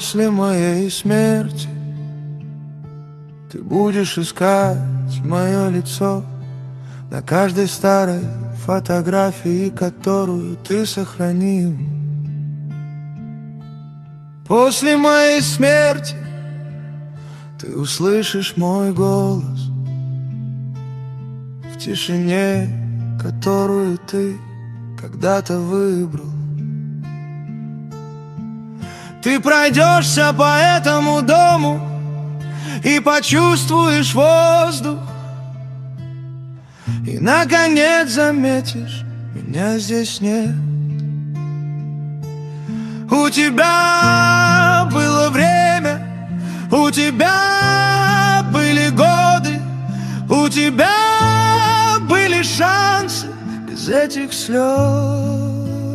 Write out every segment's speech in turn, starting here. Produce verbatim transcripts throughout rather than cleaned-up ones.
После моей смерти ты будешь искать мое лицо на каждой старой фотографии, которую ты сохранил. После моей смерти ты услышишь мой голос в тишине, которую ты когда-то выбрал. Ты пройдешься по этому дому и почувствуешь воздух, и наконец заметишь, меня здесь нет. У тебя было время, у тебя были годы, у тебя были шансы без этих слез.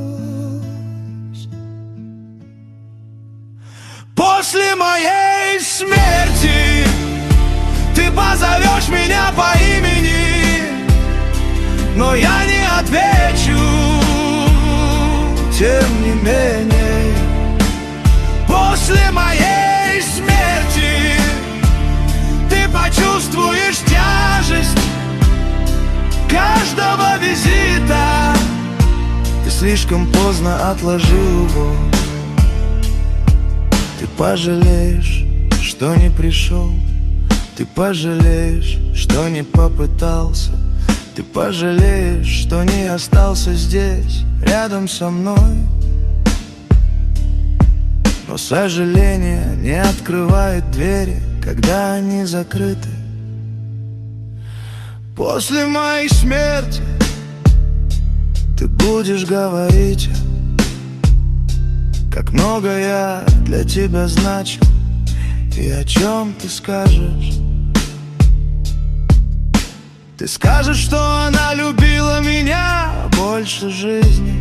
После моей смерти ты позовешь меня по имени, но я не отвечу. Тем не менее, после моей смерти ты почувствуешь тяжесть каждого визита. Ты слишком поздно отложил его. Ты пожалеешь, что не пришел. Ты пожалеешь, что не попытался. Ты пожалеешь, что не остался здесь, рядом со мной. Но сожаление не открывает двери, когда они закрыты. После моей смерти ты будешь говорить, как много я для тебя значу, и о чем ты скажешь. Ты скажешь, что она любила меня больше жизни,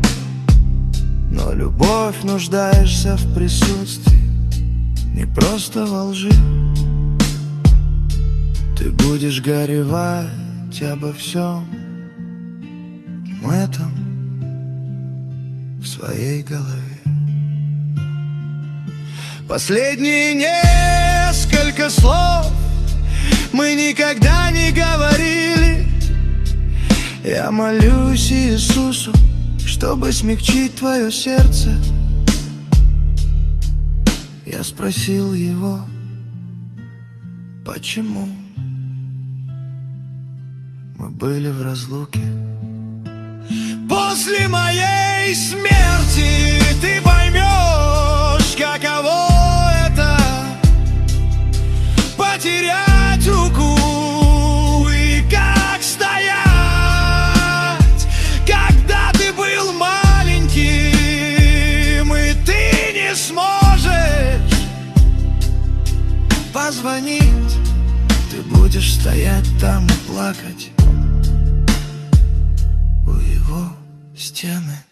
но любовь нуждаешься в присутствии, не просто во лжи. Ты будешь горевать обо всем этом в своей голове. Последние несколько слов мы никогда не говорили. Я молюсь Иисусу, чтобы смягчить твое сердце. Я спросил его, почему мы были в разлуке. После моей смерти ты поймешь, каково это потерять руку, и как стоять, когда ты был маленьким, и ты не сможешь позвонить. Ты будешь стоять там и плакать у его стены.